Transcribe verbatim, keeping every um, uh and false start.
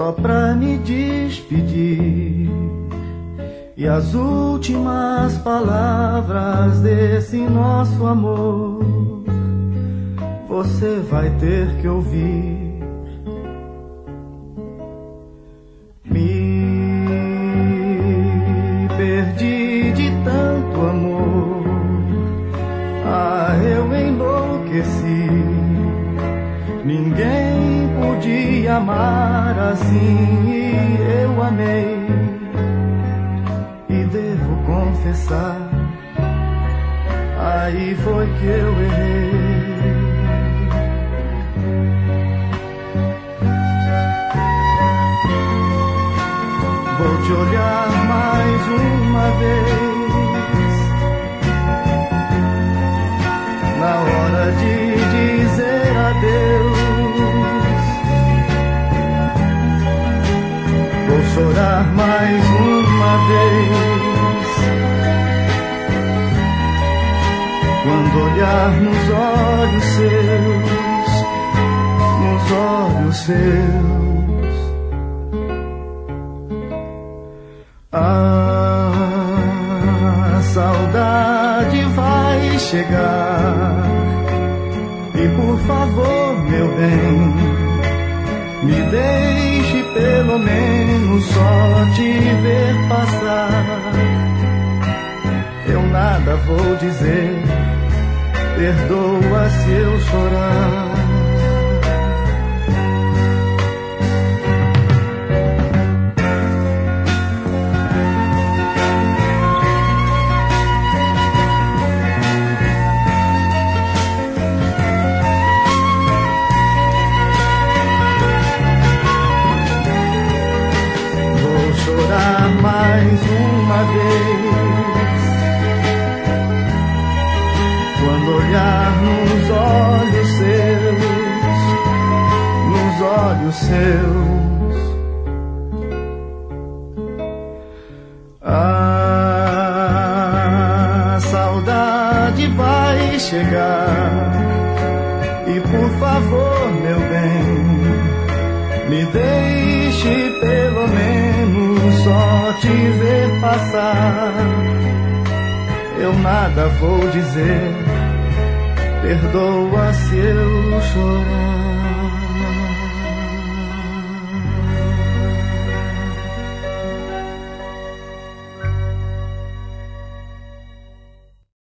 só pra me despedir. E as últimas palavras desse nosso amor você vai ter que ouvir. Me perdi de tanto amor, ah, eu enlouqueci. Ninguém podia amar assim e eu amei. E devo confessar, aí foi que eu errei. Vou te olhar mais uma vez, na hora de dizer adeus. Vou chorar mais uma vez, quando olhar nos olhos seus, nos olhos seus. A saudade vai chegar e por favor, meu bem, me deixe pelo menos só te ver passar. Eu nada vou dizer, perdoa se eu chorar. Mais uma vez, quando olhar nos olhos seus, nos olhos seus. A saudade vai chegar e por favor, meu bem, me deixe pelo menos só te ver passar. Eu nada vou dizer, perdoa se eu chorar.